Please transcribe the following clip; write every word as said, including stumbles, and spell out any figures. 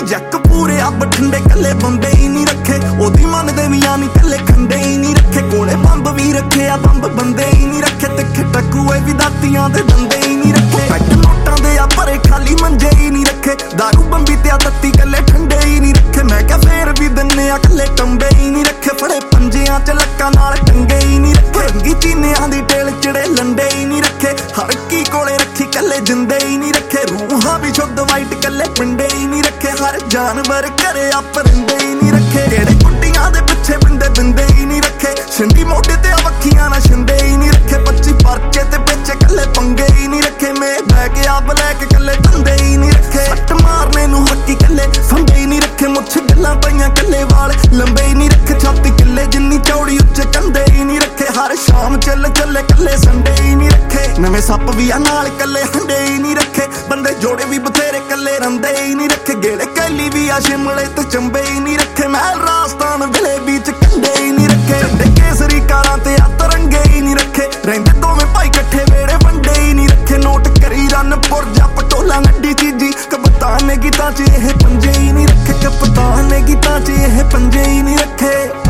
जक पूरे आ बठिंडे कल्ले बंबे ही नहीं रखे ओदी मन दे भी आनी कल्ले खंडे ही नहीं रखे कोले बंब भी रखे आ बंब बंदे ही नहीं रखे तिखे टकुए भी दातियां दे दंदे ही नहीं रखे पैट नोटां दे आ भरे खाली मंजे ही नहीं रखे दारू बंबी ते आ तत्ती कल्ले ठंडे ही नहीं रखे मैं क्या फेर भी दन्ने आ कल्ले टंबे ही नहीं रखे फड़े पंजियां च लक्कां नाल टंगे ही नहीं रखे रंगी चीनियां दी टेल चिड़े लंडे ही नहीं रखे हर की कोले रखी कल्ले जिंदे ही नहीं रखे रूहां भी शुद्ध वाइट कल्ले पिंडे ही नहीं रखे हर जानवर करे आ परिंदे ही नहीं रखे जेड़े कुंडियां दे पिछे बिंदे बिंदे ही नहीं रखे छिंदी मोढे ते वखियां ना छिंदे ही नहीं रखे पच्ची परचे ते पिछे कल्ले पंगे ही नहीं रखे मैं बैग आ ब्लैक कल्ले धंधे ही नहीं रखे सट मारने नू हक्की कल्ले फंदे ही नहीं रखे मुछ गल्लां पईयां कल्ले वाल लंबे ही नहीं रखे छाती किल्ले जिन्नी चौड़ी उच्चे कंधे ही नहीं रखे हर शाम चल चले कल्ले संडे ही नहीं रखे नवे सप भी आ नाल कल्ले हंडे ही नहीं रखे बंदे जोड़े भी बथेरे कल्ले रंदे ही नहीं रखे गेड़े कैली भी आ शिमले ते चंबे ही नहीं रखे महल राजस्थान विले बीच कंडे ही नहीं रखे झंडे केसरी कारां ते आ तरंगे ही नहीं रखे रहिंदे दोवें भाई कट्ठे वेड़े वंडे ही नहीं रखे नोट करी रन पुरजा पटोला नड्डी चीजी कप्तान ने गीतां च एह पंजे ही नहीं रखे कप्तान ने गीतां च एह पंजे ही नहीं रखे।